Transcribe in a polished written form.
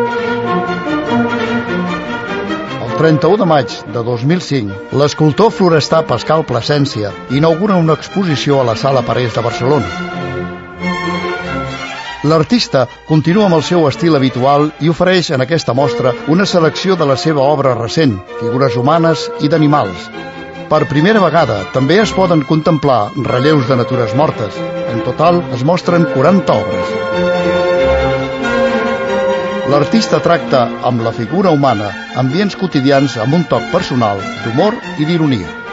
El 31 de maig de 2005, l'escultor florestà Pascal Plasència inaugura una exposició a la Sala Parés de Barcelona. L'artista continua amb el seu estil habitual i ofereix en aquesta mostra una selecció de la seva obra recent, figures humanes i d'animals. Per primera vegada també es poden contemplar relleus de natures mortes. En total es mostren 40 obres. L'artista tracta amb la figura humana ambients quotidians amb un toc personal, d'humor i d'ironia.